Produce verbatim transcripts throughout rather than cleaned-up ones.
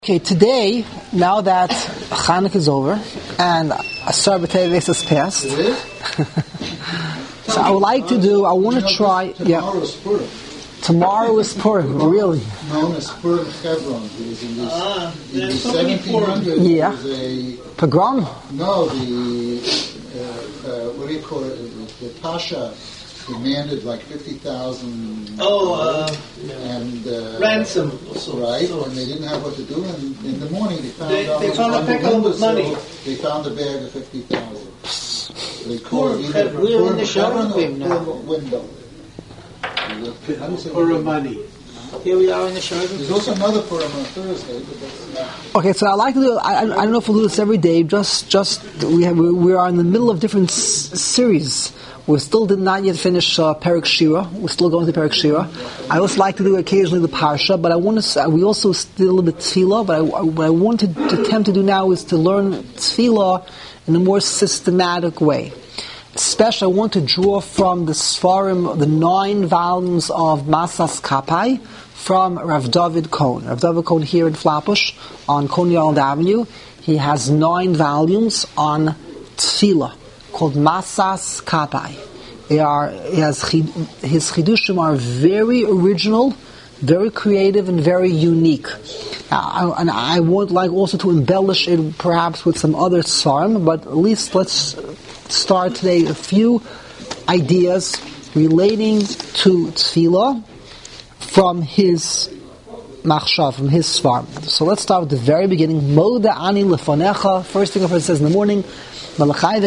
Okay, today, now that Chanukah is over and Asar B'Teves has passed, so I would like to do, I want to try, yeah. Tomorrow is Purim. Tomorrow is Purim, really. Known as Purim Hebron. Because in this, Ah, in the there's so many seventeen hundreds, Yeah. there was a, Pogrom? no, the, uh, uh, what do you call it, the Pasha demanded like fifty thousand Oh, uh, and uh, ransom. So, right, so. and they didn't have what to do, and in the morning they found They- out they on found a the peckle of windowsill, money. They found a bag of fifty thousand. They call Purim it either Hebron. We're in Purim the Hebron or Shabbat now. Purim window. How do you say Purim money. Here we are in the Shabbat. There's also another Purim on Thursday, but that's not. Okay, so I like to do, I, I don't know if we'll do this every day, just, just, we have, we we are in the middle of different s- series. We still did not yet finish uh, Perek Shira. We're still going to Perek Shira. I also like to do occasionally the Parsha, but I want to. We also did a little bit Tefillah. But I, what I want to, to attempt to do now is to learn Tefillah in a more systematic way. Especially, I want to draw from the Sfarim, the nine volumes of Masas Kapai from Rav David Cohen. Rav David Cohen here in Flatbush on Coney Island Avenue. He has nine volumes on Tefillah, called Masas Kapai. They are, he has, his chidushim are very original, very creative, and very unique. Now, I, and I would like also to embellish it perhaps with some other svarim, but at least let's start today a few ideas relating to tefillah from his machshav, from his svarim. So let's start with the very beginning. Moda ani lefonecha. First thing a person says in the morning. Now,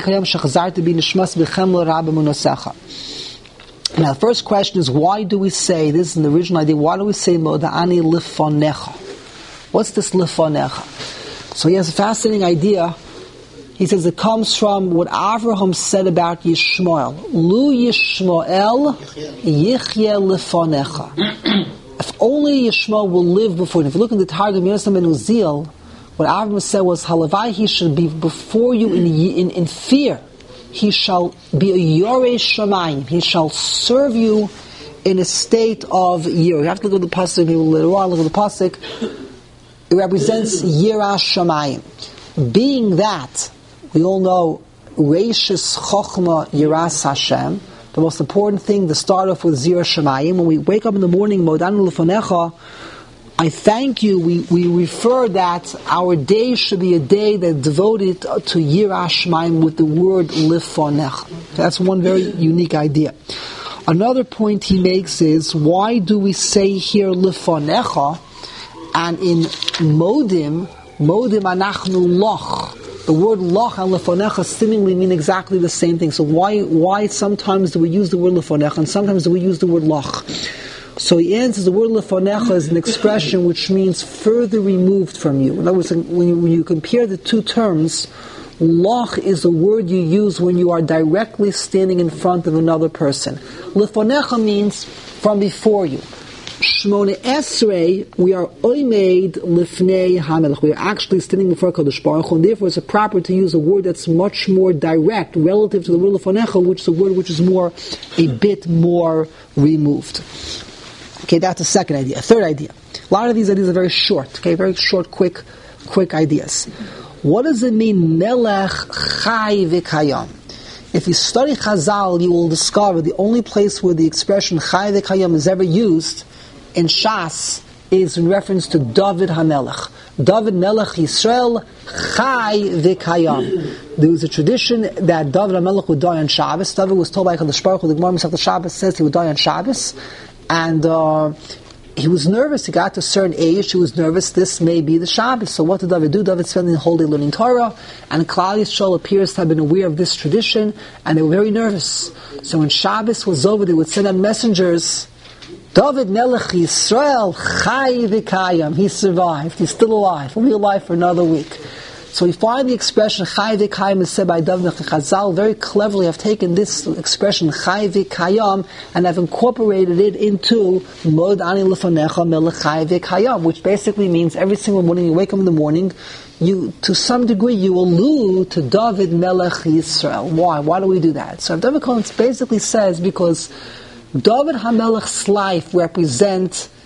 the first question is, why do we say, this is an original idea, why do we say Moda'ani Lifonecha? What's this Lifonecha? So he has a fascinating idea. He says it comes from what Avraham said about Yishmael. Lu Yishmael Yichye Lifonecha. If only Yishmael will live before you. If you look in the Targum Yonasam ben Uziel, what Avraham said was, Halavai, he should be before you in, in, in fear. He shall be a Yorei Shamayim. He shall serve you in a state of Yir. You have to look at the Pasuk, maybe later on, look at the Pasuk. It represents Yirah Shamayim. Being that, we all know, Reishis Chochma Yiras Hashem, the most important thing to start off with Zirah Shamayim. When we wake up in the morning, Modanu Lefonecha, I thank you. We, we refer that our day should be a day that devoted to Yirah Shamayim with the word Lifonech. That's one very unique idea. Another point he makes is, why do we say here Lifonecha, and in Modim, Modim Anachnu Loch, the word Loch and Lifonecha seemingly mean exactly the same thing. So why why sometimes do we use the word Lifonecha and sometimes do we use the word Loch? So he answers, the word lefonecha is an expression which means further removed from you. In other words, when you, when you compare the two terms, loch is a word you use when you are directly standing in front of another person. Lefonecha means from before you. Shmone Esrei, we are oimed lifnei hamelech. We are actually standing before Kadosh Baruch Hu, and therefore it's proper to use a word that's much more direct relative to the word lefonecha, which is a word which is more, a bit more removed. Okay, that's the second idea. A third idea. A lot of these ideas are very short. Okay, very short, quick, quick ideas. What does it mean, Melech Chai V'Kayam? If you study Chazal, you will discover the only place where the expression Chai V'Kayam is ever used in Shas is in reference to David HaMelech. David Melech Yisrael Chai V'Kayam. There was a tradition that David HaMelech would die on Shabbos. David was told by Kadosh Baruch Hu, the Gemara Masechta Shabbos says he would die on Shabbos. And uh, he was nervous. He got to a certain age. He was nervous. This may be the Shabbos. So what did David do? David spent the whole day learning Torah. And Klal Yisrael appears to have been aware of this tradition. And they were very nervous. So when Shabbos was over, they would send out messengers. David Melech Yisrael Chai V'Kayam. He survived. He's still alive. He'll be alive for another week. So we find the expression Chai V'Kayam is said by David Chazal. Very cleverly have taken this expression Chai V'Kayam and have incorporated it into Mod Ani Lefonecha Melech Chai V'Kayam, which basically means every single morning you wake up in the morning, you to some degree you allude to David Melech Yisrael. Why? Why do we do that? So David Cohen basically says because David HaMelech's life represents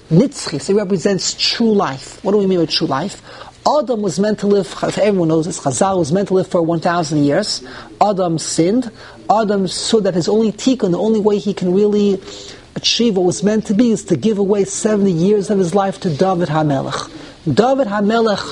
Nitzchis, it represents true life. What do we mean by true life? Adam was meant to live, everyone knows this, Chazal was meant to live for one thousand years. Adam sinned. Adam saw that his only tikkun, the only way he can really achieve what was meant to be, is to give away seventy years of his life to David HaMelech. David HaMelech,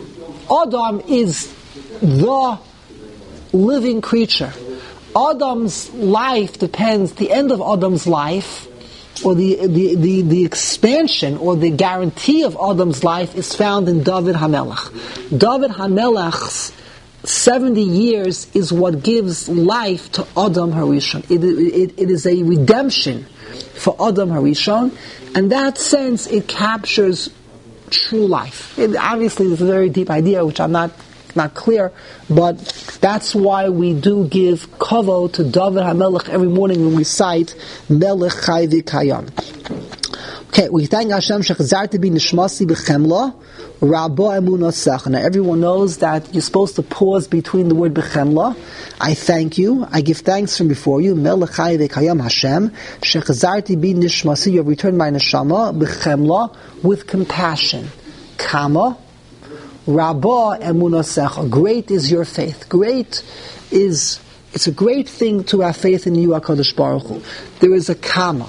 Adam is the living creature. Adam's life depends, the end of Adam's life, or the, the, the, the expansion or the guarantee of Adam's life is found in David HaMelech. David HaMelech's seventy years is what gives life to Adam HaRishon. It, it, it is a redemption for Adam HaRishon. In that sense, it captures true life. It, obviously, it's a very deep idea, which I'm not not clear, but that's why we do give kavod to David HaMelech every morning when we recite Melech Chai V'Kayam. Okay, we thank Hashem shechazarti bi nishmasi b'chemla rabba emunasech. Now everyone knows that you're supposed to pause between the word b'chemla. I thank you, I give thanks from before you, Melech Chai V'Kayam Hashem, shechazarti bi nishmasi, you have returned my neshama b'chemla, with compassion. Kama Rabba emunasecha. Great is your faith. Great is, it's a great thing to have faith in you, HaKadosh Baruch Hu. There is a kama.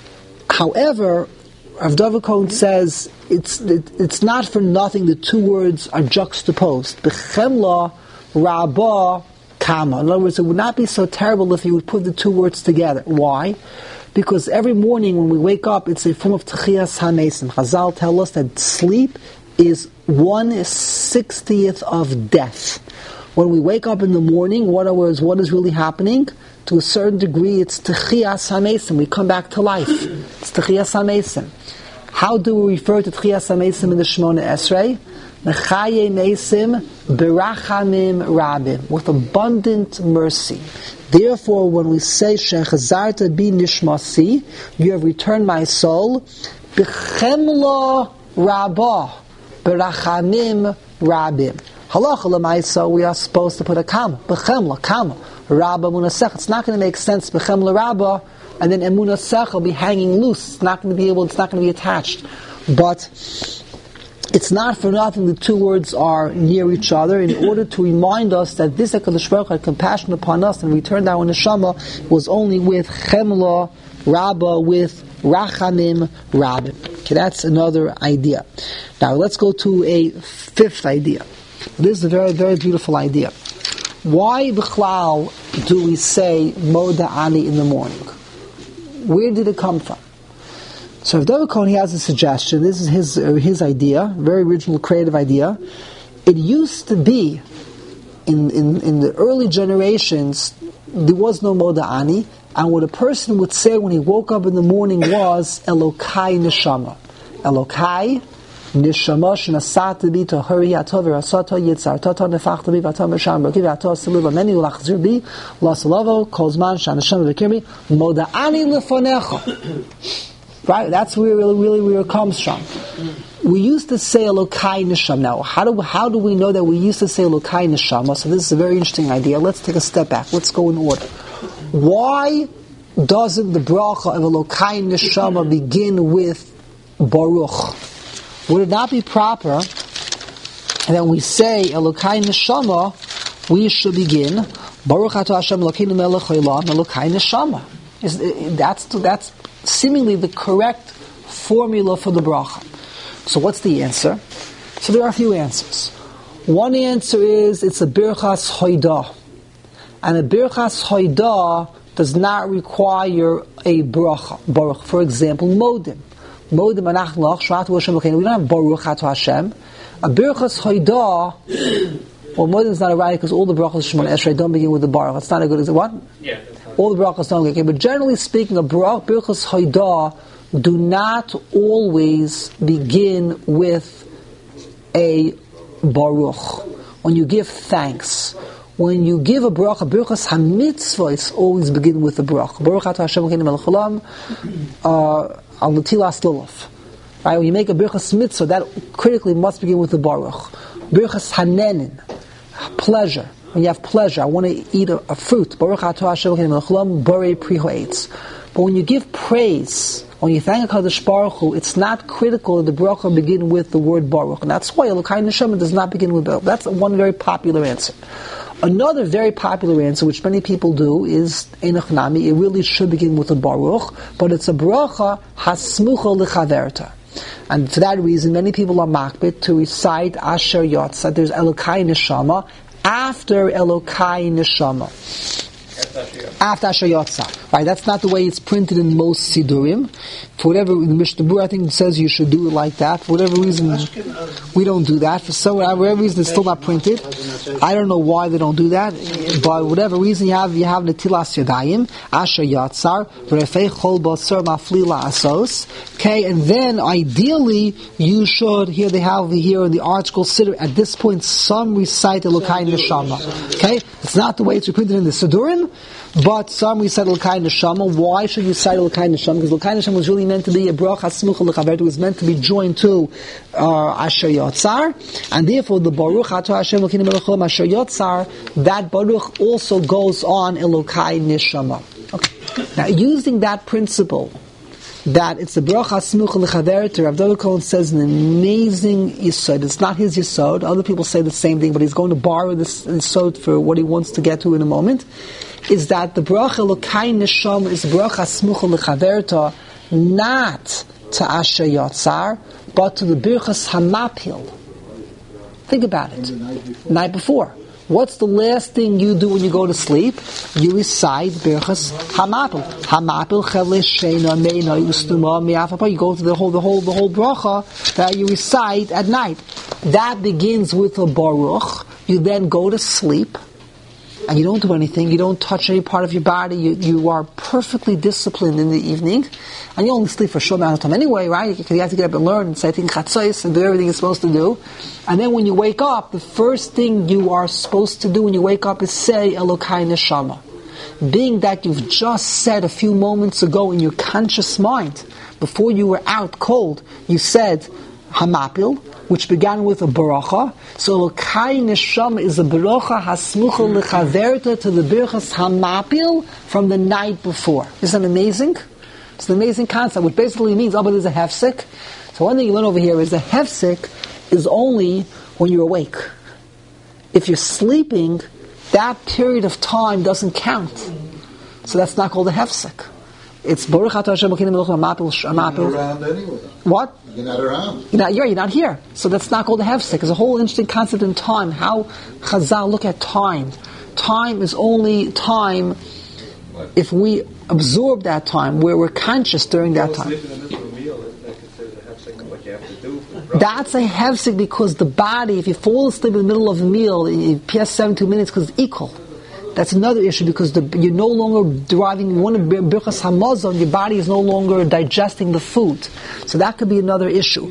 However, Rav David Cohen says it's it, it's not for nothing the two words are juxtaposed. B'chemla, Rabba, kama. In other words, it would not be so terrible if you would put the two words together. Why? Because every morning when we wake up, it's a form of Techiyas HaMesim. Chazal tell us that sleep is one sixtieth of death. When we wake up in the morning, what is what is really happening? To a certain degree, it's Techiyas HaMesim. We come back to life. It's Techiyas HaMesim. How do we refer to Techiyas HaMesim in the Shemona Esrei? Mechaye Mesim Berachamim Rabim, with abundant mercy. Therefore, when we say Shechazarta bi Nishmasi, you have returned my soul, B'chemla Rabbah, Berachamim Rabim. Halacha l'maisa, we are supposed to put a kama, b'chemla, kama, rabba emunasech. It's not going to make sense, b'chemla rabba, and then emunasech will be hanging loose. It's not going to be able, it's not going to be attached. But it's not for nothing the two words are near each other in order to remind us that this HaKadosh Baruch Hu had compassion upon us and returned our neshama was only with chemla rabba, with rachamim rabim. Okay, that's another idea. Now let's go to a fifth idea. This is a very, very beautiful idea. Why b'chlal do we say Moda Ani in the morning? Where did it come from? So if David Cohen, he has a suggestion. This is his uh, his idea, very original, creative idea. It used to be, in, in, in the early generations, there was no Moda Ani, and what a person would say when he woke up in the morning was Elokai Neshama. Elokai Neshama Shnasata bi Tohari Atov Rasata Yitzar Tata Nefachta bi Vatam Sham Bakiv Ato Siliva Meni Ulachzir bi Lasalavo Kozman Shanasham Bekirmi Moda Ani Lefonecha. Right, that's where really, really where it comes from. We used to say Elokai Neshama. Now, how do how do we know that we used to say Elokai Neshama? So this is a very interesting idea. Let's take a step back. Let's go in order. Why doesn't the bracha of Elokai Neshama begin with Baruch? Would it not be proper that when we say Elokai Neshama, we should begin Baruch Atah Hashem Elokeinu Melech Haolam Elokai Neshama? That's that's seemingly the correct formula for the bracha. So what's the answer? So there are a few answers. One answer is it's a birchas hoidah, and a birchas hoidah does not require a bracha. Baruch, for example, modim. Modim anach lach shrat Hashem Elokeinu. We don't have Baruch Atah Hashem. A birchas hoidah. Well, modim is not a right because all the brachas Shemona Esrei don't begin with the Baruch. It's not a good example. What? Yeah. All the brachas don't begin. But generally speaking, a birchas hoidah do not always begin with a Baruch. When you give thanks, when you give a bracha, birchas hamitzvos always begin with a bracha. Baruch Atah Hashem Elokeinu Melech Haolam al netilas lulav. Right? When you make a birchas mitzvah, that critically must begin with the Baruch. Birchas hanenin, pleasure. When you have pleasure, I want to eat a, a fruit. Baruch Atah Hashem Elokeinu Melech Haolam borei pri ha'etz. But when you give praise, when you thank HaKadosh Baruch Hu, it's not critical that the bracha begin with the word Baruch. And that's why Elokai Neshama does not begin with Baruch. That's one very popular answer. Another very popular answer, which many people do, is Einach Nami. It really should begin with a Baruch, but it's a bracha hasmucha lechaverta. And for that reason, many people are makbid to recite Asher Yotza. There's Elokai Neshama after Elokai Neshama. After Asher Yotza. Right, that's not the way it's printed in most Sidurim. For whatever, the Mishnah Berurah, I think, says you should do it like that. For whatever reason, we don't do that. For some, whatever reason, it's still not printed. I don't know why they don't do that. But whatever reason, you have you have Netilas Yadayim, Asher Yatzar, Refei Chol Basar Mafli La'asos. Okay, and then ideally, you should, here they have here in the article, at this point, some recite Elokai Neshama. Okay, it's not the way it's printed in the Sidurim, but some recite Elokai Neshama. Why should you recite Elokai Neshama? Because Elokai Neshama was really meant to be a bracha smucha lechaverta. It was meant to be joined to uh, Asher Yotzar, and therefore the Baruch Atah Hashem Elokeinu melech haolam Asher Yotzar, that Baruch also goes on Elokai Neshama. Okay. Now, using that principle, that it's a bracha smucha lechaverta, Rav Dovid Cohen says an amazing yisod. It's not his yisod. Other people say the same thing, but he's going to borrow this yisod for what he wants to get to in a moment. Is that the bracha Elokai Neshama is bracha smucha lechaverta, not to Asher Yotzar, but to the Birchas Hamapil. Think about it. Night before. night before. What's the last thing you do when you go to sleep? You recite Birchas Hamapil. Hamapil Chevle Sheina Meina Ustuma Miafapa. You go to the whole, the whole, the whole bracha that you recite at night. That begins with a Baruch. You then go to sleep. And you don't do anything, you don't touch any part of your body, you, you are perfectly disciplined in the evening, and you only sleep for a short amount of time anyway, right? Because you have to get up and learn and say, I think chatzos, and do everything you're supposed to do. And then when you wake up, the first thing you are supposed to do when you wake up is say, Elokai Neshama. Being that you've just said a few moments ago in your conscious mind, before you were out cold, you said, Hamapil, which began with a baracha. So Elokai Neshama is a baracha hasmucha lechaverta to the Birchas Hamapil from the night before. Isn't that amazing? It's an amazing concept, which basically means, oh, but there's a hefsek. So one thing you learn over here is the hefsek is only when you're awake. If you're sleeping, that period of time doesn't count. So that's not called a hefsek. It's Baruch Atah Hashem Elokeinu melech haolam Hamapil. You're not around anyway. What? You're not around. You're not, you're, you're not here. So that's not called a hefsek. It's a whole interesting concept in time. How Chazal look at time. Time is only time if we absorb that time, where we're conscious during that time. That's a hefsek because the body, if you fall asleep in the middle of a meal, you pass seventy-two minutes because it's equal. That's another issue because the, you're no longer deriving one of Birchas Hamazon, your body is no longer digesting the food. So that could be another issue.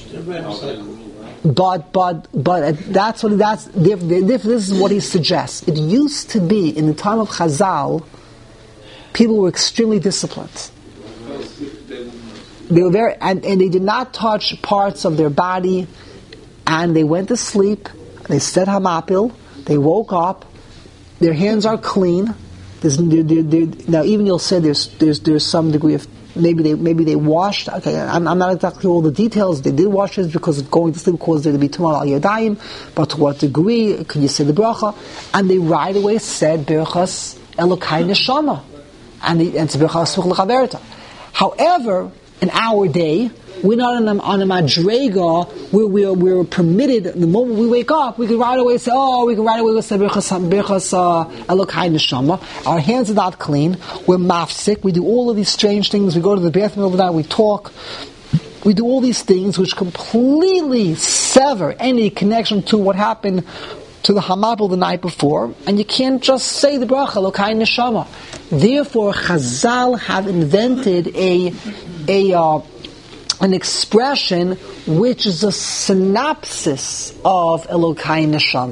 But but but that's what that's this is what he suggests. It used to be in the time of Chazal, people were extremely disciplined. They were very and, and they did not touch parts of their body, and they went to sleep. They said Hamapil. They woke up. Their hands are clean. There's, they're, they're, they're, now, even you'll say there's there's there's some degree of maybe they maybe they washed. Okay, I'm, I'm not exactly all the details. They did wash it because going to sleep caused there to be tumah al yadayim. But to what degree could you say the bracha? And they right away said Birchas Elokai Neshama, and the, and it's Birchas Smuch Lechaverta. However, in our day, we're not on a, on a madrega where we're, we're permitted, the moment we wake up, we can right away say, oh, we can right away say, Birchas Elokai Neshama. Our hands are not clean. We're mafsik. We do all of these strange things. We go to the bathroom overnight. We talk. We do all these things which completely sever any connection to what happened to the Hamapil the night before. And you can't just say the bracha, Elokai Neshama. Therefore, Chazal have invented a, a, uh, an expression which is a synopsis of Elokai Neshama.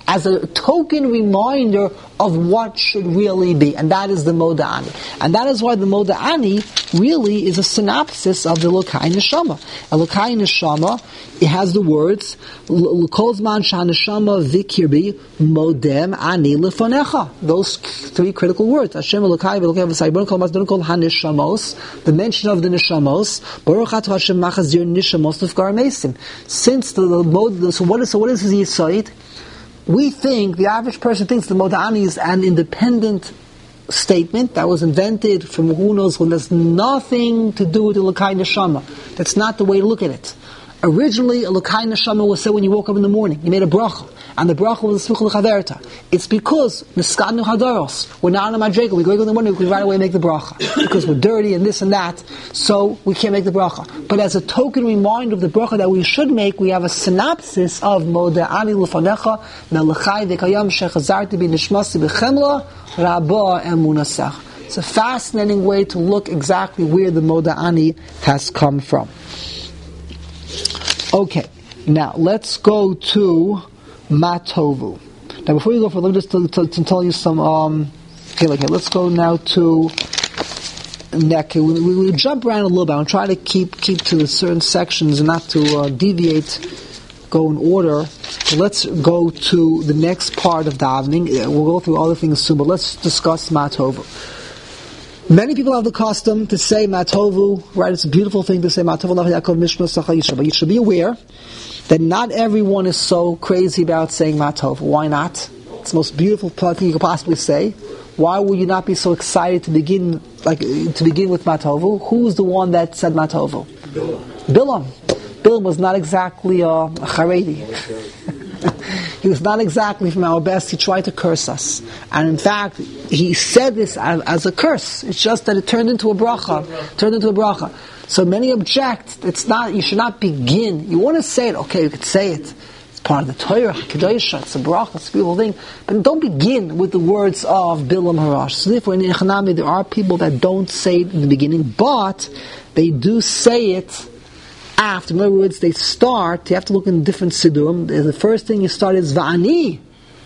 as a token reminder of what should really be, and that is the Moda'ani. And that is why the Moda'ani really is a synopsis of the Elokai Neshama. Elokai Neshama, it has the words, L'kol zman sh'haneshama vikirbi modem ani lefonecha. Those three critical words. Hashem Elokai v'Elokai v'sayibon kol masdon kol haneshamos, the mention of the neshamos, Baruch atah Hashem machazir neshamos l'fgar mesim. Since the, the, the so what is, so what is his Yisoid? We think, the average person thinks the Moda'ani is an independent statement that was invented from who knows when. There's nothing to do with the Elokai Neshama. That's not the way to look at it. Originally, Elokai Neshama was said when you woke up in the morning. You made a bracha. And the bracha was a smicha l'chaverta. It's because, Niskadnu hadaros, we're not on a madrega. We go in the morning, we can right away make the bracha. Because we're dirty and this and that, so we can't make the bracha. But as a token reminder of the bracha that we should make, we have a synopsis of Moda'ani l'fanecha, melechai v'kayam shechazarti b'nishmasi b'chemla, rabba emunasech. It's a fascinating way to look exactly where the Moda'ani has come from. Okay, now let's go to Matovu. Now, before you go for, let me just to, to, to tell you some. Um, okay, okay, let's go now to Nek. We, we, we jump around a little bit. I'm trying to keep keep to the certain sections and not to uh, deviate, go in order. So let's go to the next part of davening. We'll go through other things soon, but let's discuss Matovu. Many people have the custom to say Matovu, right? It's a beautiful thing to say Matovu Lach Yaakov Mishma Sacha Yisra, but you should be aware that not everyone is so crazy about saying Matovu. Why not? It's the most beautiful thing you could possibly say. Why would you not be so excited to begin, like to begin with Matovu? Who's the one that said Matovu? Bilam. Bilam. Bilam was not exactly a, a Haredi. He was not exactly from our best. He tried to curse us. And in fact, he said this as, as a curse. It's just that it turned into a bracha. Turned into a bracha. So many object. It's not, you should not begin. You want to say it, okay, you could say it. It's part of the Torah, Kedusha, it's a bracha, it's a beautiful thing. But don't begin with the words of Bilam Harash. So therefore, in Echanami, there are people that don't say it in the beginning, but they do say it after. In other words, they start, you have to look in different Siddurim. The first thing you start is Va'ani.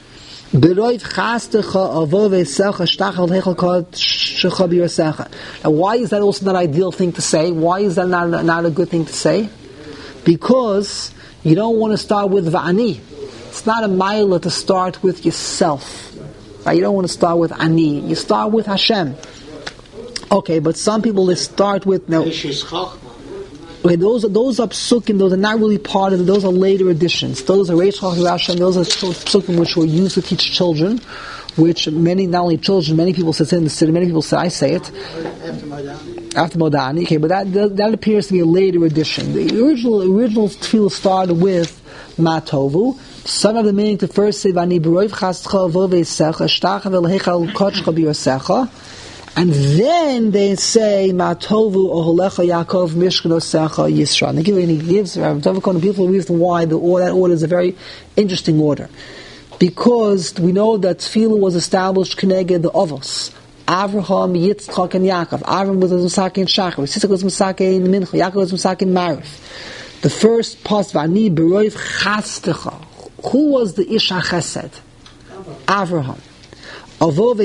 Now why is that also not an ideal thing to say? Why is that not, not a good thing to say? Because you don't want to start with Va'ani. It's not a mila to start with yourself. Right? You don't want to start with Ani. You start with Hashem. Okay, but some people, they start with... Now, okay, those are those are psukim. Those are not really part of it. Those are later additions. Those are Reish Chacham Hashem. Those are psukim which were used to teach children. Which many, not only children, many people say in the city. Many people say, I say it after Moda'ani. After Moda'ani, okay, but that, that that appears to be a later addition. The original original tefillah started with Matovu. Some of the meaning to first say Vani B'roiv Chascha V'Veisecha Shtacha V'Lehechal Kochcha B'Yosecha. And then they say, Matovu Oholecha Yaakov Mishkanosecha Yisra. And he gives Rav Dov Cohen a beautiful reason why the order, that order is a very interesting order. Because we know that Tefillah was established Keneged the Avos. Avraham, Yitzchak, and Yaakov. Avraham was Misake in Shachar. Yitzchak was Misake in Mincha. Yaakov was Misake in Marif. The first post, Vani B'roiv Chastecha. Who was the Ish HaChesed? Avraham. Who's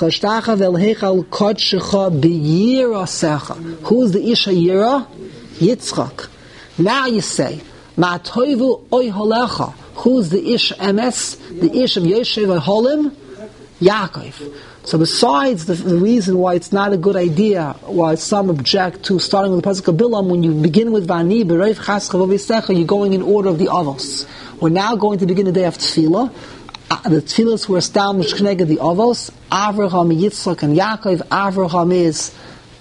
the Ish HaYira? Yitzchak. Now you say, Ma'atoivu oy holecha. Who's the Ish Emes? The Ish of Yeshiv Holim? Yaakov. So besides the, the reason why it's not a good idea, why some object to starting with the Pasuk of Bilam, when you begin with Vani, B'roiv Chascha V'Veisecha, you're going in order of the Avos. We're now going to begin the day of Tefillah. The tefillahs were established Kneged the Avos. Avraham, Yitzchak, and Yaakov. Avraham is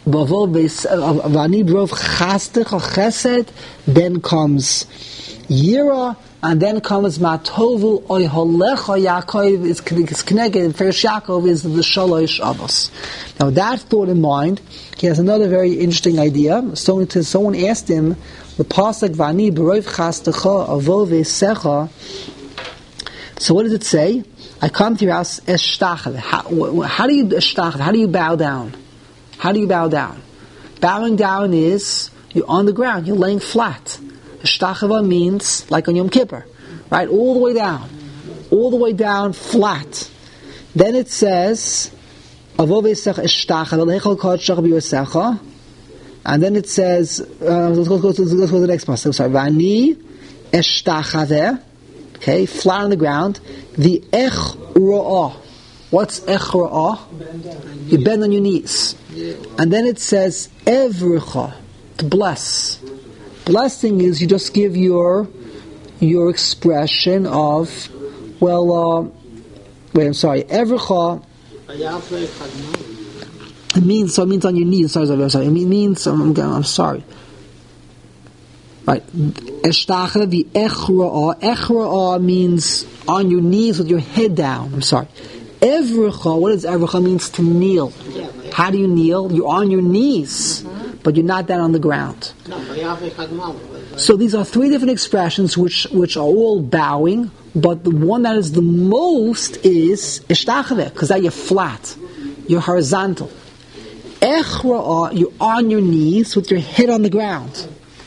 Vani B'rov Chastech Chesed. Then comes Yira, and then comes Matovu Oy Holecha. Yaakov is Kneged, and first Yaakov is the Shalosh Avos. Now, with that thought in mind, he has another very interesting idea. So, someone asked him, the pasuk Vani B'rov Chastech Avo V'Secha. So what does it say? I come to your house eshtachel. How, how do you eshtachel? How do you bow down? How do you bow down? Bowing down is you're on the ground. You're laying flat. Eshtachel means like on Yom Kippur, right? All the way down. all the way down flat. Then it says, and then it says, uh, let's, go, let's, go, let's go to the next part. I'm sorry. Vani eshtachave, okay, flat on the ground. The ech ra'ah. What's ech ra'ah? You bend on your knees. And then it says, evricha, to bless. Blessing is you just give your your expression of, well, uh, wait, I'm sorry, evricha. It means, so it means on your knees. Sorry, sorry, sorry. It means, I'm, I'm sorry. Right. Eshtacha the echra'ah. Echra'ah means on your knees with your head down. I'm sorry. Evricha, what does evricha means? To kneel. How do you kneel? You're on your knees, but you're not down on the ground. So these are three different expressions which, which are all bowing, but the one that is the most is ishtachave, because that you're flat. You're horizontal. Echra'ah, you're on your knees with your head on the ground.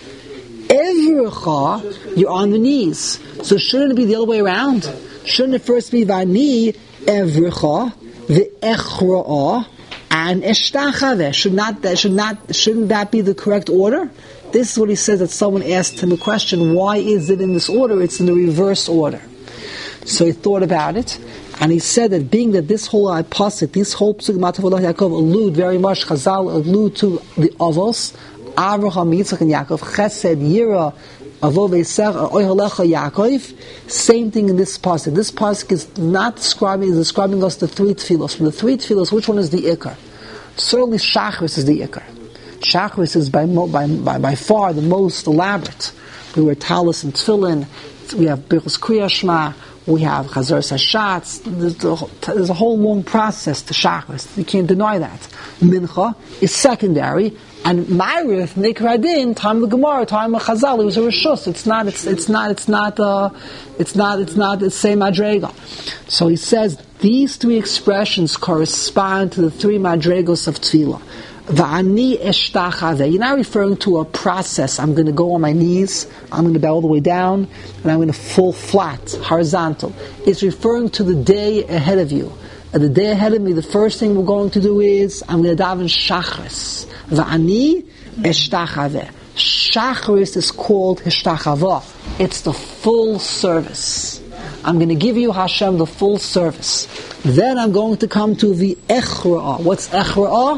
Evricha, you're on the knees. So shouldn't it be the other way around? Shouldn't it first be vani, evricha, the echra'ah, and eshtachave? Should not that should not shouldn't that be the correct order? This is what he says that someone asked him a question, why is it in this order? It's in the reverse order. So he thought about it, and he said that being that this whole pasuk, this whole pasuk Matavullah Yaakov allude very much, Chazal allude to the Avos, Avraham, Yitzchak, and Yaakov, Chesed, Yira, Avov, Eser, Oyhalecha, Yaakov. Same thing in this pasuk. This pasuk is not describing, is describing us the three tefillos. From the three tefillos, which one is the ikar? Certainly Shachris is the ikar. Shachris is by, by, by, by far the most elaborate. We wear talis and tefillin. We have Birchus Kriya Shema. We have Chazar Sashatz. There's, there's a whole long process to Shachris. You can't deny that. Mincha is secondary, and Ma'ariv, Nikra Adin, time of the Gemara, time of Chazal, it was a Rishus. It's not. It's it's not. It's not. Uh, it's not. It's not the same Madrega. So he says these three expressions correspond to the three Madregos of Tefillah. Va'ani eshtachave. You're not referring to a process. I'm going to go on my knees, I'm going to bow all the way down, and I'm going to fall flat, horizontal. It's referring to the day ahead of you. And the day ahead of me, the first thing we're going to do is, I'm going to daven shachris. Va'ani eshtachave. Shachris is called hishtachava. It's the full service. I'm going to give you, Hashem, the full service. Then I'm going to come to the echra'ah. What's echra'ah?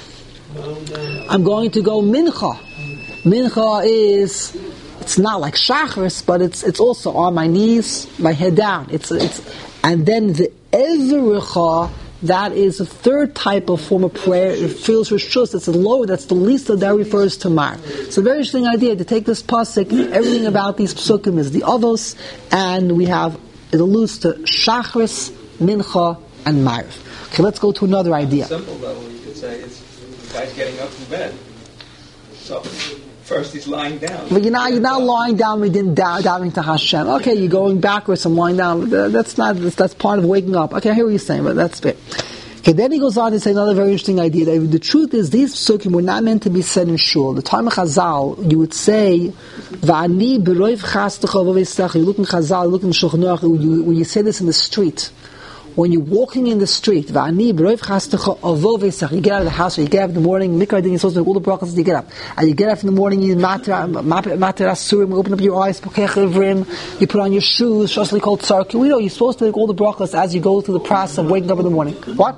I'm going to go mincha. Mincha is, it's not like shachris, but it's it's also on my knees, my head down. It's it's, and then the evricha, that is a third type of form of prayer. It feels rishus. It's the lower. That's the least that that refers to mar. It's a very interesting idea to take this pasuk. Everything about these psukim is the avos, and we have it alludes to shachris, mincha, and marv. Okay, let's go to another idea. Simple level, you could say it's the guy's getting up from bed. So first he's lying down. But you're not, you're not lying down within davening to Hashem. Okay, you're going backwards and lying down. That's not, that's part of waking up. Okay, I hear what you're saying, but that's it. Okay, then he goes on to say another very interesting idea. That the truth is, these psukim were not meant to be said in shul. The time of Chazal, you would say, "Va'ani b'roiv chastecha v'veistecha." You look in Chazal, you look in Shulchan Aruch, when you say this in the street. When you're walking in the street, you get out of the house, or you get up in the morning, mikra din, you're supposed to do all the brachas, you get up. And you get up in the morning, you mater asurim, open up your eyes, you put on your shoes, shosli called tzarki. We know you're supposed to do all the brachas as you go through the process of waking up in the morning. What?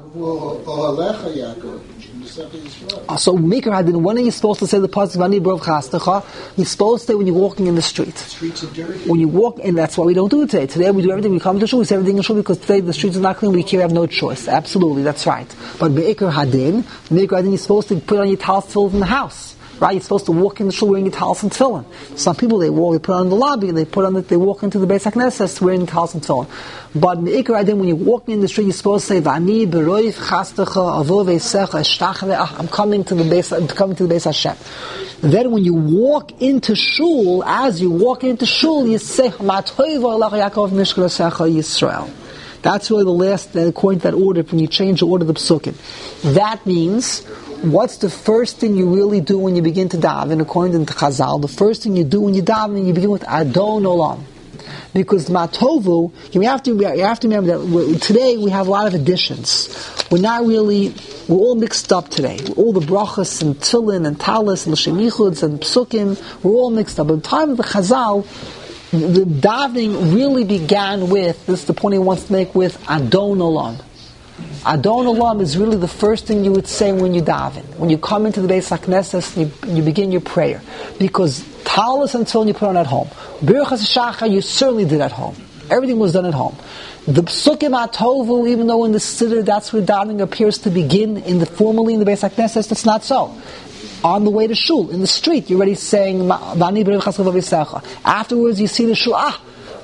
Uh, so mikra hadin, when are you supposed to say the pasuk v'ani b'rov chastecha? You're supposed to say when you're walking in the street. The streets are dirty. When you walk, and that's why we don't do it today. Today we do everything. We come to shul, we say everything in shul because today the streets are not clean. We have no choice. Absolutely, that's right. But mikra hadin, mikra hadin, you're supposed to put on your talis tefillin in the house. Right? You're supposed to walk in the shul wearing your talis and tefillin. Some people, they walk, they put on the lobby, and they put on the, they walk into the Beis HaKnesses wearing talis and tefillin. But me'ikar adin, when you're walking in the street, you're supposed to say, "V'ani b'roiv chastecha avo veisecha eshtachave." I'm coming to the Beis, I'm coming to the Beis Hashem. Then when you walk into shul, as you walk into shul, you say, "Matoiva Alach Yaakov Mishkarasecha Yisrael." That's really the last, according to that order, when you change the order of the psukim. That means, what's the first thing you really do when you begin to daven? According to Chazal, the first thing you do when you daven, you begin with Adon Olam. Because Matovu, you have to, you have to remember that today we have a lot of additions. We're not really, we're all mixed up today. All the brachas and tillin and talis and l'shem yichuds and psukim, we're all mixed up. But at the time of the Chazal, the davening really began with, this is the point he wants to make, with Adon Olam. Adon Olam is really the first thing you would say when you daven. When you come into the Beis HaKnesses, you, you begin your prayer. Because talis and tillin you put on at home. Birchas Shachar you certainly did at home. Everything was done at home. The Psukim Atovu, even though in the Siddur that's where davening appears to begin, in the formally in the Beis HaKnesses, that's not so. On the way to shul, in the street, you're already saying, afterwards you see the shul, ah,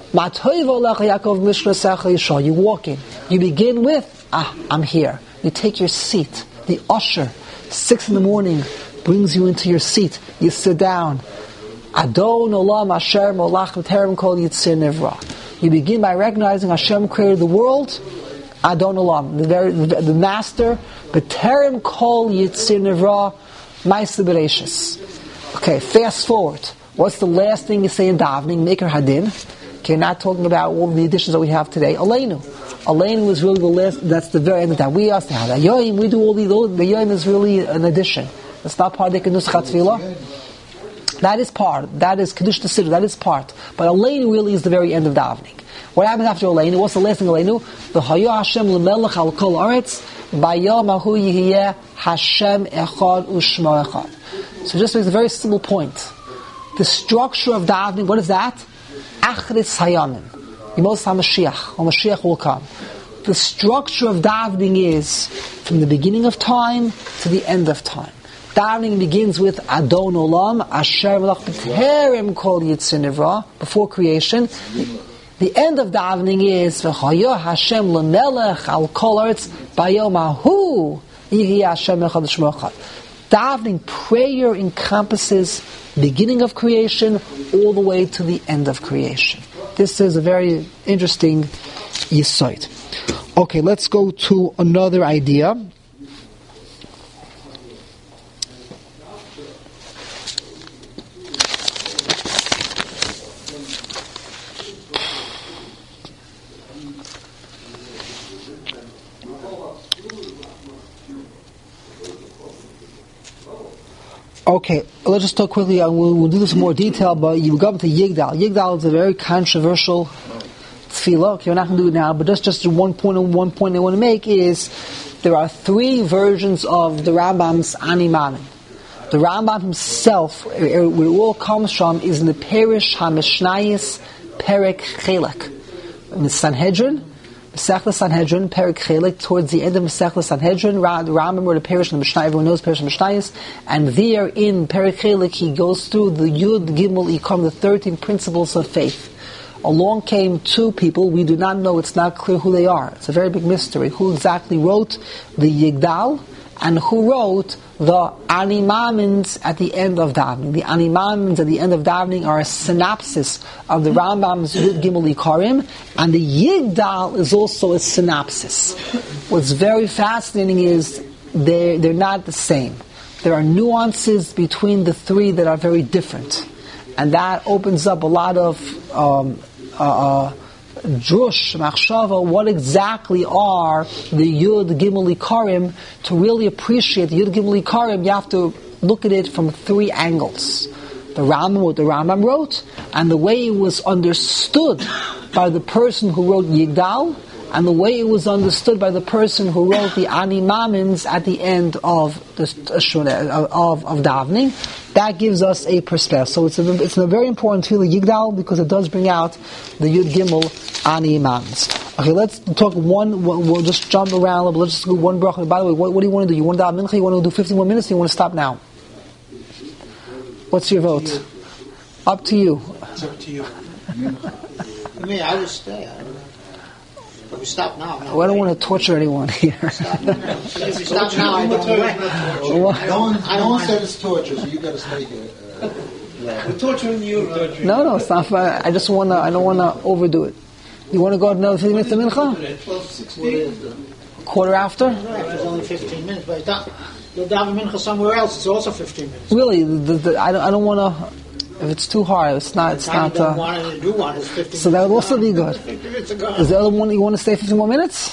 you walk in. You begin with, ah, I'm here. You take your seat. The usher, six in the morning, brings you into your seat. You sit down. Adon Olam Asher Molach V'Terem Kol Yitzir Nivra. You begin by recognizing Hashem created the world, Adon Olam, the, very, the, the master, V'Terem Kol Yitzir Nivra, Ma'aseh Bereishis. Okay, fast forward. What's the last thing you say in davening? Maker Hadin. Okay, not talking about all the additions that we have today. Aleinu. Aleinu is really the last, that's the very end of that. We also have that. Yoim, we do all these, the Yoim is really an addition. It's not part of the Kedusha Tefillah. That is part. That is Kedusha Siddur. That is part. But Aleinu really is the very end of davening. What happens after Aleinu? What's the last thing Aleinu? The Hayah Hashem L'melech Al Kol Aretz Bayom Ahu Yihiyeh Hashem Echad U'Shmo Echad. So just makes a very simple point. The structure of davening, what is that? Achris Hayamim. Yemos HaMashiach. Or Mashiach will come. The structure of davening is from the beginning of time to the end of time. Davening begins with Adon Olam, Asher Melech B'Terem Kol Yitzir Nivra, before creation. The end of davening is V'Chayah Hashem L'melech Al Kol Aretz Bayom Ahu Yihiyeh Hashem Echad U'Shmo Echad. Davening, prayer encompasses beginning of creation all the way to the end of creation. This is a very interesting yesod. Okay, let's go to another idea. Okay, let's just talk quickly. Uh, we'll, we'll do this in more detail, but you go up to Yigdal. Yigdal is a very controversial tefillah. Okay, we're not going to do it now, but just just one point. One point I want to make is there are three versions of the Rambam's Ani Mamin. The Rambam himself, where it all comes from, is in the Perish HaMishnayis Perek Chelek, in the Sanhedrin. Masechta Sanhedrin, Perek Chelek, towards the end of Masechta Sanhedrin, the Rambam wrote a Perish in the Mishnah, everyone knows Perish in the Mishnayis, and there in Perek Chelek he goes through the Yud Gimel Ikom, the thirteen principles of faith. Along came two people, we do not know, it's not clear who they are. It's a very big mystery. Who exactly wrote the Yigdal, and who wrote the Ani Mamins at the end of davening. The Ani Mamins at the end of davening are a synopsis of the Rambam's Yud Gimel Ikarim, and the Yigdal is also a synopsis. What's very fascinating is they're, they're not the same. There are nuances between the three that are very different. And that opens up a lot of um, uh, uh, drush, machshava, what exactly are the Yud Gimel Ikarim. To really appreciate the Yud Gimel Ikarim, you have to look at it from three angles. The Rambam, what the Rambam wrote, and the way it was understood by the person who wrote Yigdal, and the way it was understood by the person who wrote the Ani Mamins at the end of the of, of davening. That gives us a perspective. So it's a, it's a very important tefillah Yigdal because it does bring out the Yud Gimel Ani Mamins. Okay, let's talk one. We'll just jump around a little bit. Let's just do one bracha. By the way, what, what do you want to do? You want to daven mincha? You want to do fifteen more minutes? Or you want to stop now? What's your vote? Up to you. It's up to you. For me, I would stay. I don't know. But we stop now. Well, I don't want to torture anyone here. Stop now. If we stop now, I don't win. No one, no one said it's torture, so you got to stay here. Uh, We're torturing you. No, no, it's not. Fun. I just want to. I don't want to overdo it. You want to go another fifteen minutes to mincha? Quarter after? Right, it's only fifteen minutes, but you'll daven mincha somewhere else. It's also fifteen minutes. Really, the, the, I don't. I don't want to. If it's too hard, it's not. It's The time not. you don't Uh, want it to do one is fifteen so that would minutes also be gone. good. fifteen minutes are gone. Is the other one you want to stay fifteen more minutes?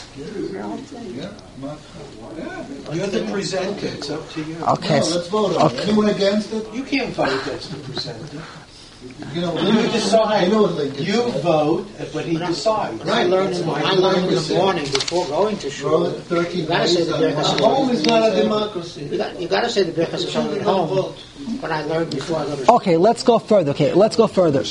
You have to present it. It's up to you. Okay. No, so- let's vote on it. okay. Anyone against it? You can't vote against the presenter. You know, You Lincoln- decide. I know what Lincoln You said. vote, but he decides. When I learn in, I learn in the Right. morning before going to shul. Roll it thirteen You gotta say days the on Birchas one. Home is not a You democracy. got, you got to say the Birchas Hashem at home. But I learned before I go to shul. Okay, let's go further. Okay, let's go further.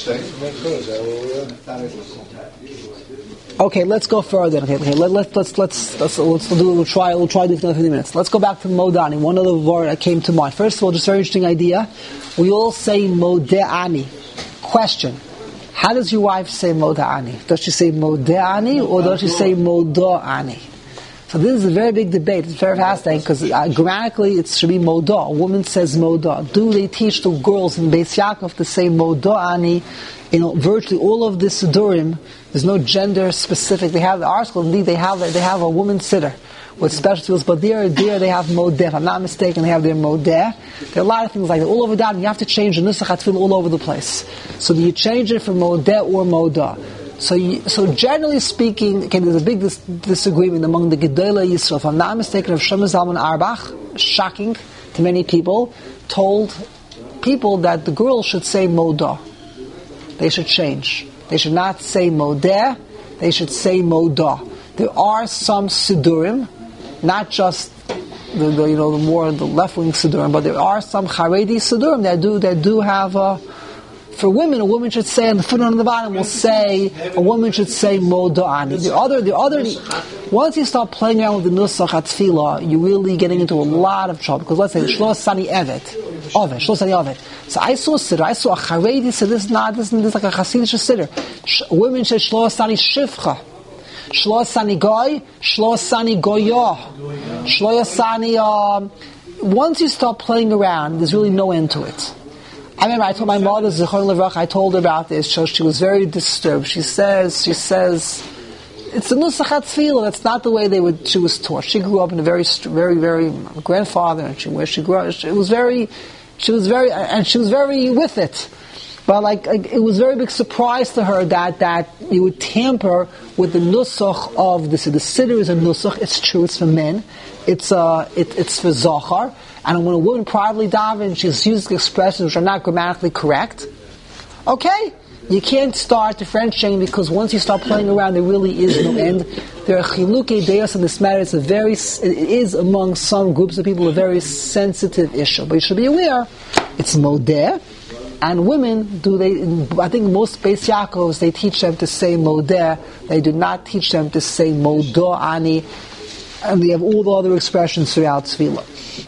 Okay, let's go further. Okay, okay. Let, let, let's let's let's let's do. We'll try. We'll try to do it for another fifty minutes. Let's go back to Modani. One other word that came to mind. First of all, just a very interesting idea. We all say Modeani. Question: how does your wife say Modeani? Does she say Modeani or does she say Modoani? So this is a very big debate. It's very fascinating because uh, grammatically it should be Moda. A woman says Moda. Do they teach the girls in Beis Yaakov to say Modoani? You know, virtually all of the Sidurim, there's no gender specific. They have the article, indeed they have they have a woman sitter with special tools, but there, there they have Modeh. If I'm not mistaken, they have their Modeh. There are a lot of things like that. All over that, you have to change the Nusach HaTefillah all over the place. So do you change it from Modeh or Moda? So, you, so generally speaking, okay, there's a big dis- disagreement among the Gedolei Yisrael. If I'm not mistaken, Rav Shlomo Zalman Auerbach, shocking to many people, told people that the girls should say Moda. They should change. They should not say Modeh, they should say Moda. There are some Sidurim, not just the, the you know the more the left-wing Sidurim, but there are some Haredi Sidurim that do that do have a. For women, a woman should say, on the footnote on the bottom will say, a woman should say Modoani. The other, the other, once you start playing around with the Nusach HaTefillah, you're really getting into a lot of trouble. Because let's say, Shlo Sani Evet, Ovet, Shlo Sani Ovet. So I saw a sitter, I saw a Haredi, so this is not, this is like a Hasidic sitter. Sh- women say Shlo Sani Shivcha. Shlo Sani Goy, Shlo Sani Goyah. Shlo Sani, um, once you start playing around, there's really no end to it. I remember I told my mother, Zichron Levrach, I told her about this, so she was very disturbed. She says, she says, it's a Nusach HaTefillah, that's not the way they would, she was taught. She grew up in a very, very, very, grandfather, and she, where she grew up, it was very, she was very, and she was very with it. But like, like, it was a very big surprise to her that, that you would tamper with the Nusach of the, so the Siddur is a Nusach, it's true, it's for men, it's, uh, it, it's for Zachar. And when a woman privately davens, she's using expressions which are not grammatically correct. Okay, you can't start differentiating because once you start playing around, there really is no end. There are chilukei deos on this matter. It's a very, it is among some groups of people a very sensitive issue. But you should be aware, it's modeh, and women do they? I think most Beis Yaakovs they teach them to say modeh. They do not teach them to say modoani, and they have all the other expressions throughout Tefillah.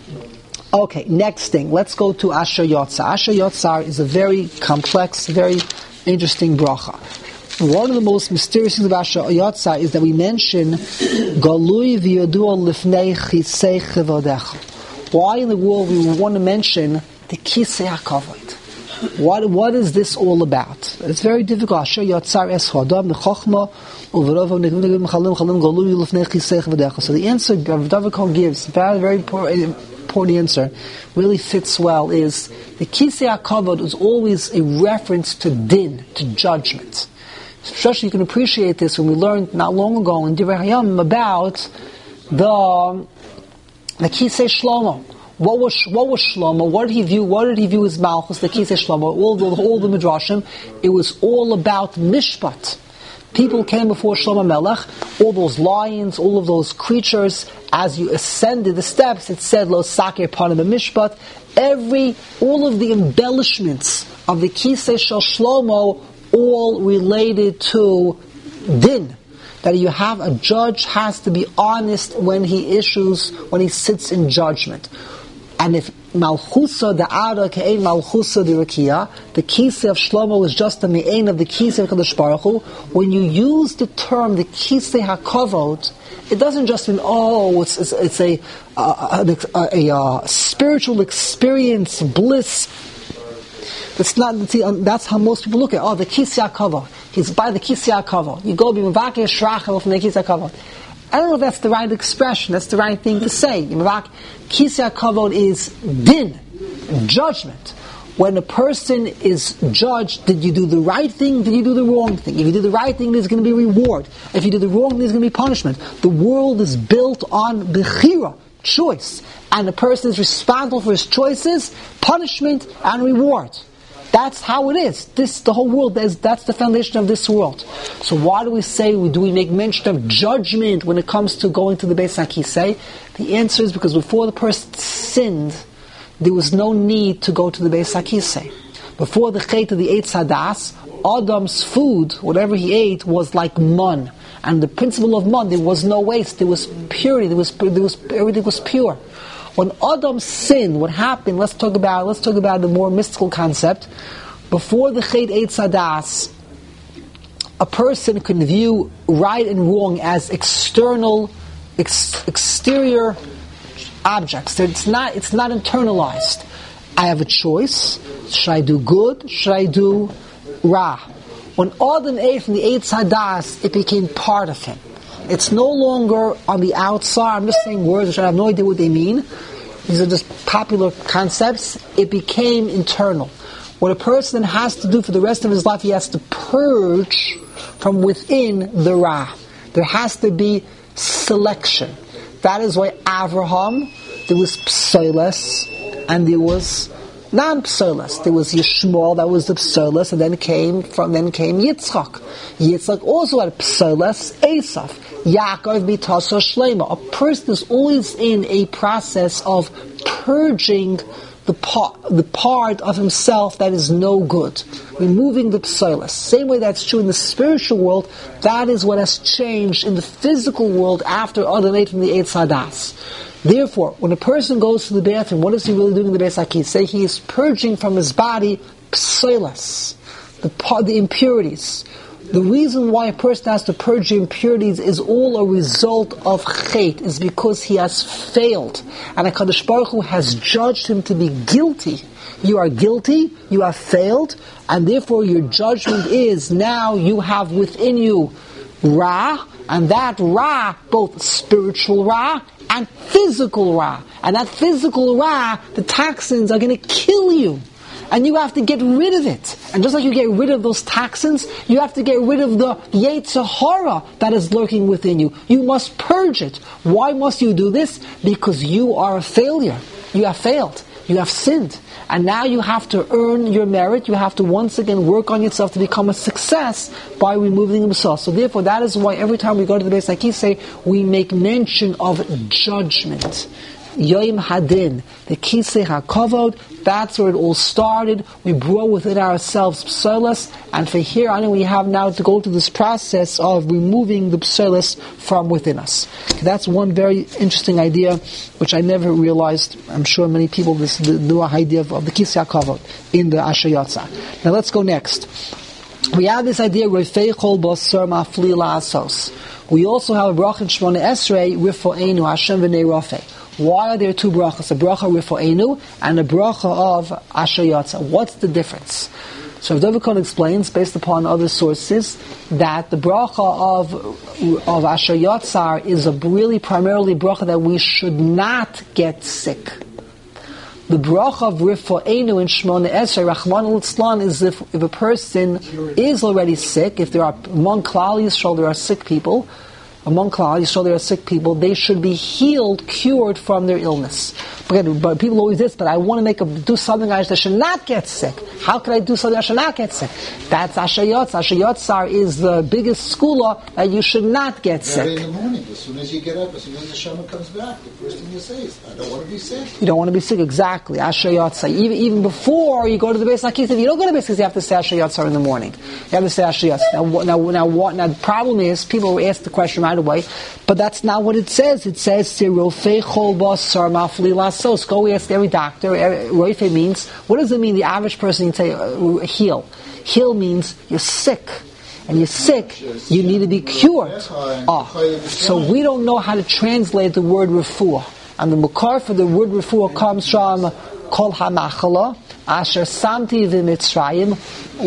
Okay, next thing. Let's go to Asher Yotzar. Asher Yotzar is a very complex, very interesting bracha. One of the most mysterious things about Asher Yotzar is that we mention Galui v'yodua lifnei chisei chevodecha. Why in the world we want to mention the kisei hakavod? What what is this all about? It's very difficult. Asher Yotzar es hodam b'chochma u'v'rovav nekvim chalim chalim galui lifnei chisei chevodecha. So the answer Rav David Cohen gives, very very important. The answer really fits well is the Kisei HaKavod is always a reference to din, to judgment. Especially you can appreciate this when we learned not long ago in Divrei Hayam about the the Kisei Shlomo. What was what was Shlomo? What did he view? What did he view as Malchus? The Kisei Shlomo. All the all the midrashim. It was all about mishpat. People came before Shlomo Melech, all those lions, all of those creatures. As you ascended the steps, it said, Lo Sakir Panim Mishpat. Every, all of the embellishments of the Kisei Shel Shlomo, all related to din. That you have a judge has to be honest when he issues, when he sits in judgment. And if Malchusa the Ada Ke'ein Malchusa the Rekia, the Kisei of Shlomo is just the Me'ein of the Kisei of Kadosh Baruch Hu. When you use the term the Kisei HaKavod, it doesn't just mean, oh, it's, it's, it's a, a, a, a, a spiritual experience, bliss. That's not, that's how most people look at it. Oh, the Kisei HaKavod. He's by the Kisei HaKavod. You go be Mevakeh Shrachel from the Kisei HaKavod. I don't know if that's the right expression, that's the right thing to say. Kisei HaKavod is din, judgment. when a person is judged, did you do the right thing, did you do the wrong thing? If you do the right thing, there's going to be reward. If you do the wrong thing, there's going to be punishment. The world is built on bechira, choice. And the person is responsible for his choices, punishment, and reward. That's how it is. This, the whole world, that's, that's the foundation of this world. So why do we say, do we make mention of judgment when it comes to going to the Beis HaKisei? The answer is because before the person sinned, there was no need to go to the Beis HaKisei. Before the Chet of the Eitz Hadas, Adam's food, whatever he ate, was like mun. And the principle of mun, there was no waste, there was purity, there was, there was, everything was pure. When Adam sinned, what happened, let's talk about, let's talk about the more mystical concept. Before the Chet Eitz Hadas, a person can view right and wrong as external, ex- exterior objects. It's not, it's not internalized. I have a choice. Should I do good? Should I do ra? When Adam ate from the Eitz Hadas, it became part of him. It's no longer on the outside. I'm just saying words which I have no idea what they mean. These are just popular concepts. It became internal. What a person has to do for the rest of his life, he has to purge from within the ra. There has to be selection. That is why Avraham, there was Psoiles, and there was non-Psoiles. There was Yishmael, that was the Psoiles, and then came from then came Yitzchak. Yitzchak also had Psoiles, Esav. Yaakov Bitaso Shlema. A person is always in a process of purging the part, the part of himself that is no good, removing the psoilis. Same way that's true in the spiritual world. That is what has changed in the physical world after Adam ate from the Eitz Hadas. Therefore, when a person goes to the bathroom, what is he really doing in the Beis HaKisei? He is purging from his body psoilis, the the impurities. The reason why a person has to purge the impurities is all a result of chet, is because he has failed. And HaKadosh Baruch Hu has judged him to be guilty. You are guilty, you have failed, and therefore your judgment is now you have within you Ra, and that Ra, both spiritual Ra and physical Ra. And that physical Ra, the toxins are going to kill you. And you have to get rid of it. And just like you get rid of those toxins, you have to get rid of the Yetzer Hara that is lurking within you. You must purge it. Why must you do this? Because you are a failure. You have failed. You have sinned. And now you have to earn your merit. You have to once again work on yourself to become a success by removing themselves. So therefore, that is why every time we go to the Beis HaKisei, we make mention of judgment. Yom Hadin, the Kisei HaKavod, that's where it all started. We brought within ourselves psoilis, and for here on we have now to go through this process of removing the psoilis from within us. That's one very interesting idea, which I never realized. I'm sure many people this the new idea of, of the Kisei HaKavod in the Asher Yatzah. Now let's go next. We have this idea, Rofei Chol Basar Mafli La'asos. We also have a bracha in Shemona Esrei, Rifo'enu Hashem V'nei Rofei. Why are there two brachas? A bracha Rifo'enu and a bracha of Asher Yatzah. What's the difference? So Rav Dovikon explains, based upon other sources, that the bracha of of Asher Yatzah is a really primarily bracha that we should not get sick. The bracha of Rifo'enu in Shemona Esrei, Rachman al-Tzlan, is if, if a person is already sick, if there are, among Klal Yisrael, there are sick people, among Klal Yisrael, there are sick people, they should be healed, cured from their illness. But, but people always this, but I want to make a, do something I should not get sick. How can I do something I should not get sick? That's Asher Yatzah. Asher Yatzah is the biggest skula that you should not get sick. Very in the morning, as soon as you get up, as soon as the Shema comes back, the first thing you say is, I don't want to be sick. You don't want to be sick, exactly. Asher Yatzah. Even, even before you go to the Beis HaKisei, if you don't go to the Beis HaKisei, you have to say Asher Yatzah in the morning. You have to say Asher Yatzah. Now, now, now, what, now the problem is, people ask the question right away, but that's not what it says. It says, Rofei Chol Basar Mafli La'asos. Go ask every doctor. Rofei means, what does it mean? The average person can say, uh, heal. Heal means you're sick. And you're sick, you need to be cured. Oh, so we don't know how to translate the word refuah. And the makar for the word refuah comes from Kol HaMachala, Asher Samti V'Mitzrayim,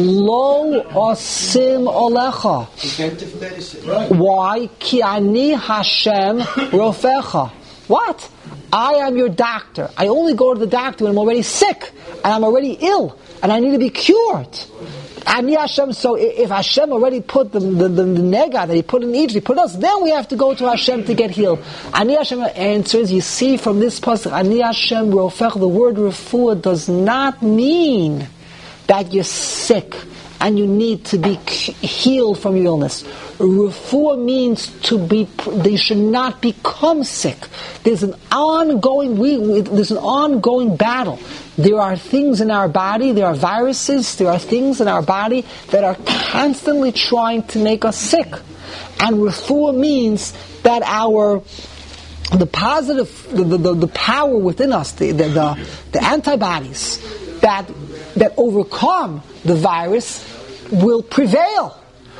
Lo Osim Olecha. Preventive medicine. Why? Ki Ani Hashem Rofecha. What? I am your doctor. I only go to the doctor when I'm already sick, and I'm already ill, and I need to be cured. Ani Hashem, so if Hashem already put the, the, the, the nega that He put in Egypt, He put us, then we have to go to Hashem to get healed. Ani Hashem answers, you see from this pasuk, Ani Hashem rofech, the word refuah does not mean that you're sick and you need to be healed from your illness. Refuah means to be, they should not become sick. There's an ongoing, we, we, there's an ongoing battle. There are things in our body, there are viruses, there are things in our body that are constantly trying to make us sick. And refuah means that our, the positive, the, the, the power within us, the, the, the, the antibodies that, that overcome the virus will prevail.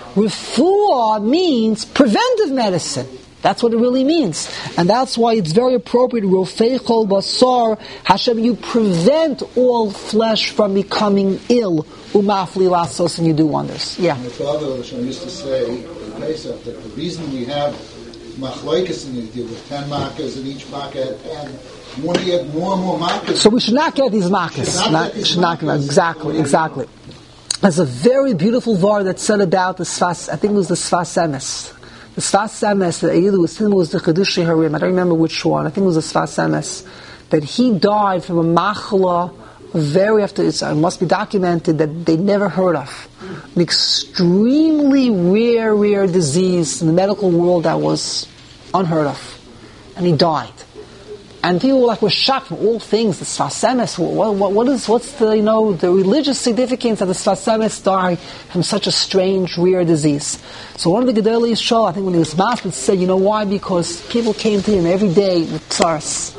Refuah means preventive medicine. That's what it really means. And that's why it's very appropriate, Rofei Chol Basar, Hashem, you prevent all flesh from becoming ill, Umafli Lasos, and you do wonders. Yeah. My father Hashem used to say in Pesach that the reason we have machlokes in Yiddish with ten makas and each makkah and when you get more and more makas. So we should not get these makas. Should not get these should not get, makas. exactly, exactly. There's a very beautiful var that said about the Sfas, I think it was the Sfas Emes. The Sfas Emes, the either was, was the Chedushei Harim, I don't remember which one, I think it was the Sfas Emes, that he died from a machla, very after, it's, it must be documented, that they never heard of. An extremely rare, rare disease in the medical world that was unheard of. And he died. And people were like, were shocked from all things, the Sfas Emes, what, what, what is, what's the, you know, the religious significance of the Sfas Emes dying from such a strange, rare disease? So one of the Gedolei Yisrael, I think when he was masked, said, you know why? Because people came to him every day with tzaras.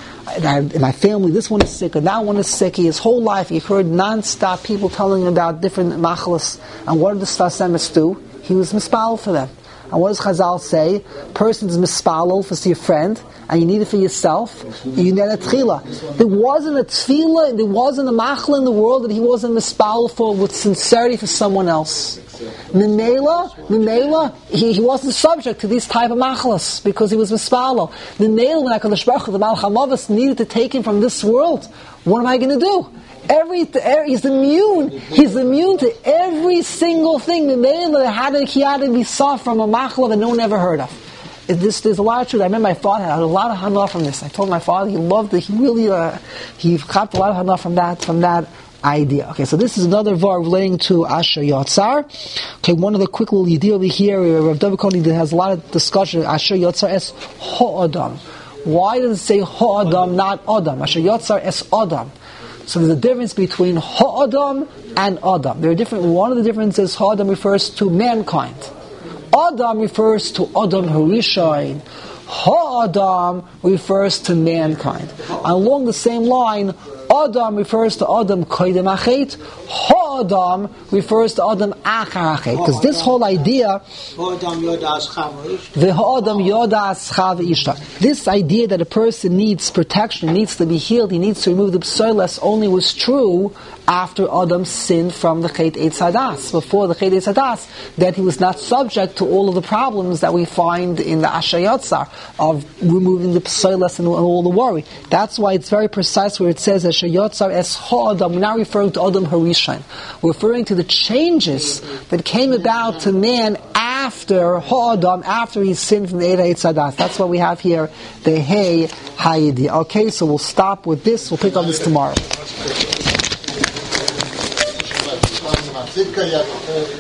In my family, this one is sick, and that one is sick. His whole life, he heard non-stop people telling him about different machalas. And what did the Sfas Emes do? He was mispal for them. And what does Chazal say? Person's mispalel for your friend, and you need it for yourself. You need a tefillah. There wasn't a tefillah, there wasn't a machla in the world that he wasn't mispalel for with sincerity for someone else. Mimela, Mimela, he, he wasn't subject to these type of machlas because he was mispalel. Mimela, when HaKadosh Baruch Hu, the Malach HaMavos, needed to take him from this world, what am I going to do? Every, he's immune. He's immune to every single thing. Mimela had to, he had to be soft from a machla that no one ever heard of. This, there's a lot of truth. I remember my father had a lot of hana from this. I told my father he loved it. He really, uh, he got a lot of hana from that, from that idea. Okay, so this is another var relating to Asher Yotzar. Okay, one of the quick little idea over here, Rav David Koenig has a lot of discussion. Asher Yotzar es ha'adam. Why does it say ha'adam, not adam? Asher Yotzar es adam. So there's a difference between ha'adam and adam. There are different. One of the differences, ha'adam refers to mankind. Adam refers to Adam Harishon. Ha-Adam refers to mankind. And along the same line, Adam refers to Adam Koydem Achet. Ha-Adam refers to Adam Achar Achet. Because this whole idea, the Ha-Adam Yodas Chav Ishta. This idea that a person needs protection, needs to be healed, he needs to remove the psoiles, only was true after Adam sinned from the Chet Eitz Hadas. Before the Chet Eitz Hadas, that he was not subject to all of the problems that we find in the Asher Yotzar of removing the psoiles and all the worry. That's why it's very precise where it says Asher Yotzar es ha'adam. We're not referring to Adam Harishon. We're referring to the changes that came about to man after ha'adam, after he sinned from the Eitz Hadas. That's what we have here, the Hey Hayidi. Okay, so we'll stop with this. We'll pick up this tomorrow.